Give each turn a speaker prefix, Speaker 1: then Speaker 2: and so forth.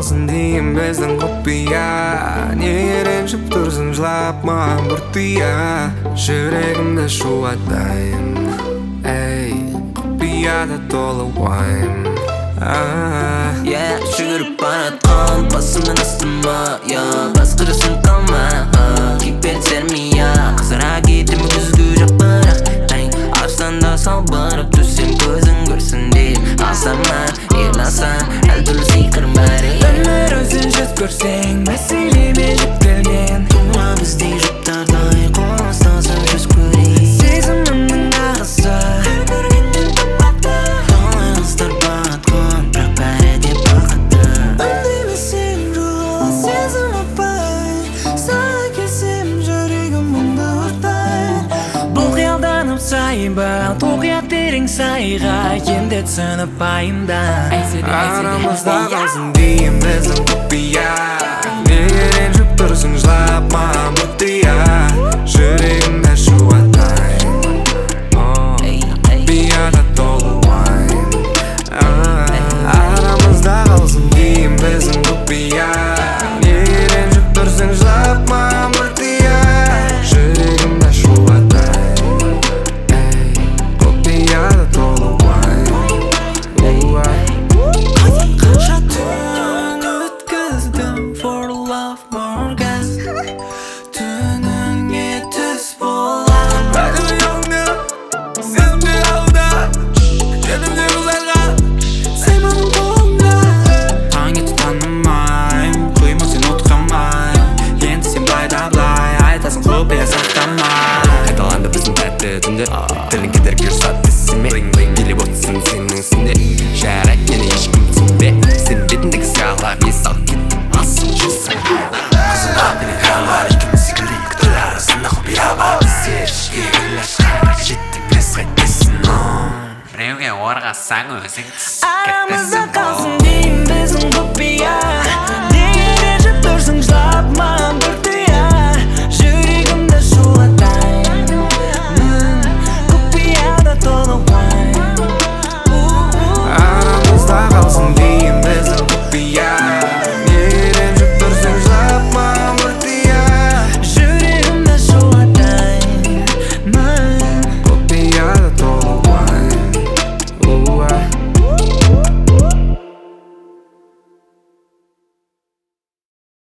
Speaker 1: қалсын дейін біздің құпия. Неге ренжіп тұрсың жылап маған бір тия. Жүрегімді шулатайын, ей, құпияда толы уайым.
Speaker 2: Жүгіріп баратқан басымнан астыма, басқа жасым қалма, кекпен сермия. Қызара кетім күзгі жақ бірақ арыстанда салбырап түссем көзің көрсін дейм. Асама, ерласан, әлдүлі сиқырым бәрі.
Speaker 1: Өмір өзін жүз көрсең, мәселеме жүктелген.
Speaker 2: Тума біздей жұптардай қоластасып жүз көрейін.
Speaker 1: Сезімімнің ағысы
Speaker 2: Әр көргеннен қымбатты. Қалай қыздар батқан, бірақ бәрі де бақытты.
Speaker 1: Үндемесем жолы сезім апай. Саған келсем жүрегім мұңды ұртай. Бұл қиялданып сайба, тоқия терең сайға. Енді түсініп пайымда, арамызда қалсын дейін біздің құпия. Неге ренжіп тұрсың жылап маған бір тия. Жүрегімді шулатайын, құпияда толы уайым. Арамызда қалсын дейін біздің құпия. Неге ренжіп тұрсың жылап маған бір тия. Жүрегімді шулатайын, құпияда толы уайым.
Speaker 2: Қанша түн өткіздім for love more gas. Түніңе түс болам.
Speaker 1: Радиоңды сезімде алда, жетімде ұзарға сайманың қолыңда. Таң етіп танымайм, құйма сен отқамай. Енді сен былай да былай айтасың құпия сақтамай.
Speaker 3: Қайталанды біздің тәтті түндер, тілің кедергі жасады тісіме. Билеп отырсың сенің ісінде, жарайды мені ешкім түсінбе. Сен бетіндегі сиғалап ес алып кеттің асыл жүзің. Қызылға менен қалар, екеуміз секілді екі түрлі арасында құпия бар. Біздер ішке гүл ашқан, жеттік бес қайтесің.
Speaker 4: Біреуге орғасаң өзің